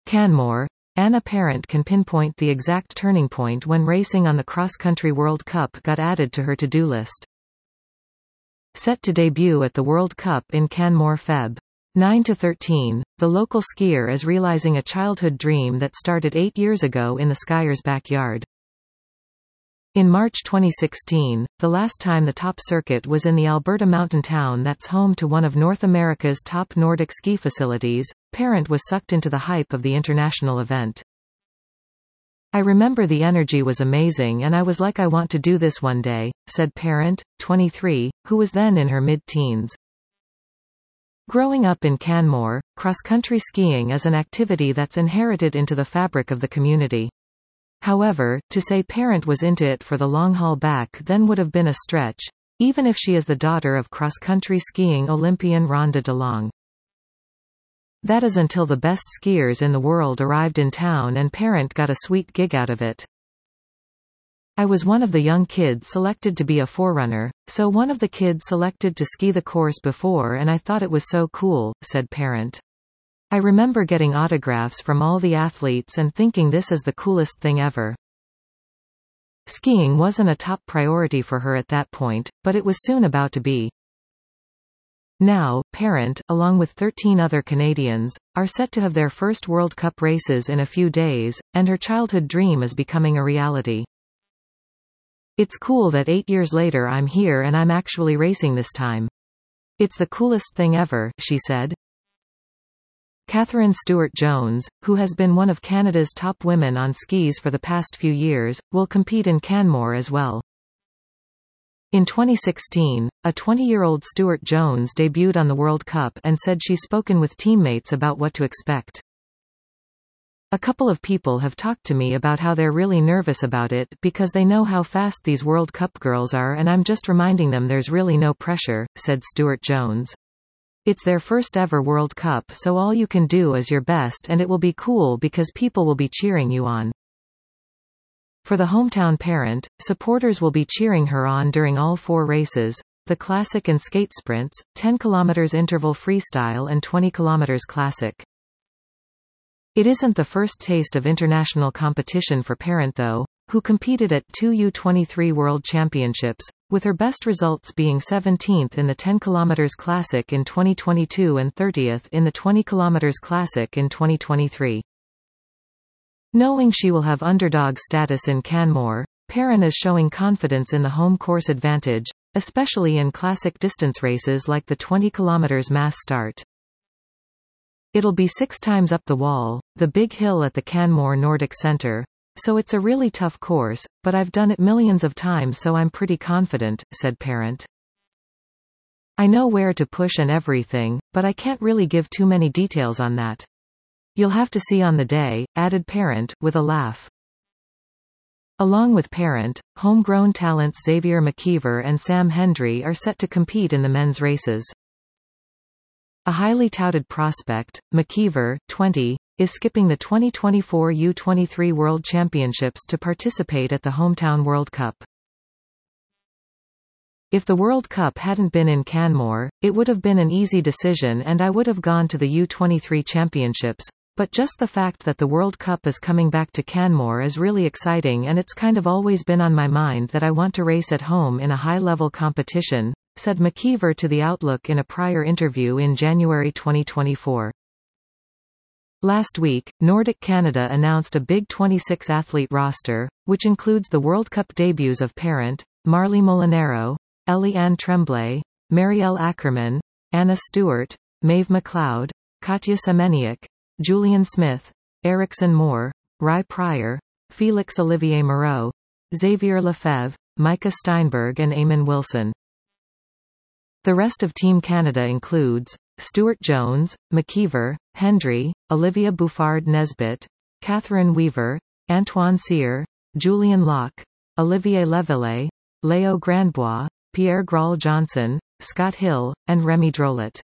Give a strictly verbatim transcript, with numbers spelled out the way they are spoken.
Canmore. Anna Parent can pinpoint the exact turning point when racing on the cross-country World Cup got added to her to-do list. Set to debut at the World Cup in Canmore February nine to thirteen, the local skier is realizing a childhood dream that started eight years ago in the skier's backyard. In March twenty sixteen, the last time the top circuit was in the Alberta mountain town that's home to one of North America's top Nordic ski facilities, Parent was sucked into the hype of the international event. "I remember the energy was amazing and I was like, I want to do this one day," said Parent, twenty-three, who was then in her mid-teens. Growing up in Canmore, cross-country skiing is an activity that's inherited into the fabric of the community. However, to say Parent was into it for the long haul back then would have been a stretch, even if she is the daughter of cross-country skiing Olympian Rhonda DeLong. That is until the best skiers in the world arrived in town and Parent got a sweet gig out of it. "I was one of the young kids selected to be a forerunner, so one of the kids selected to ski the course before and I thought it was so cool," said Parent. "I remember getting autographs from all the athletes and thinking this is the coolest thing ever." Skiing wasn't a top priority for her at that point, but it was soon about to be. Now, Parent, along with thirteen other Canadians, are set to have their first World Cup races in a few days, and her childhood dream is becoming a reality. "It's cool that eight years later I'm here and I'm actually racing this time. It's the coolest thing ever," she said. Catherine Stewart-Jones, who has been one of Canada's top women on skis for the past few years, will compete in Canmore as well. In twenty sixteen, a twenty-year-old Stewart-Jones debuted on the World Cup and said she's spoken with teammates about what to expect. "A couple of people have talked to me about how they're really nervous about it because they know how fast these World Cup girls are and I'm just reminding them there's really no pressure," said Stewart-Jones. "It's their first ever World Cup, so all you can do is your best and it will be cool because people will be cheering you on." For the hometown Parent, supporters will be cheering her on during all four races, the classic and skate sprints, ten kilometers interval freestyle and twenty kilometers classic. It isn't the first taste of international competition for Parent though, who competed at two U twenty-three World Championships, with her best results being seventeenth in the ten kilometers classic in twenty twenty-two and thirtieth in the twenty kilometers classic in twenty twenty-three. Knowing she will have underdog status in Canmore, Parent is showing confidence in the home course advantage, especially in classic distance races like the twenty kilometers mass start. "It'll be six times up the wall, the big hill at the Canmore Nordic Centre, so it's a really tough course, but I've done it millions of times so I'm pretty confident," said Parent. "I know where to push and everything, but I can't really give too many details on that. You'll have to see on the day," added Parent, with a laugh. Along with Parent, homegrown talents Xavier McKeever and Sam Hendry are set to compete in the men's races. A highly touted prospect, McKeever, twenty, is skipping the twenty twenty-four U twenty-three World Championships to participate at the hometown World Cup. "If the World Cup hadn't been in Canmore, it would have been an easy decision and I would have gone to the U twenty-three Championships, but just the fact that the World Cup is coming back to Canmore is really exciting and it's kind of always been on my mind that I want to race at home in a high-level competition," said McKeever to The Outlook in a prior interview in January twenty twenty-four. Last week, Nordic Canada announced a big twenty-six athlete roster, which includes the World Cup debuts of Parent, Marley Molinaro, Ellie-Anne Tremblay, Marielle Ackerman, Anna Stewart, Maeve McLeod, Katja Semeniuk, Julian Smith, Ericsson Moore, Ry Pryor, Felix Olivier Moreau, Xavier Lefebvre, Micah Steinberg and Eamon Wilson. The rest of Team Canada includes Stewart-Jones, McKeever, Hendry, Olivia Bouffard-Nesbitt, Catherine Weaver, Antoine Cyr, Julian Locke, Olivier Leveille, Leo Grandbois, Pierre Graal Johnson, Scott Hill, and Remy Drolet.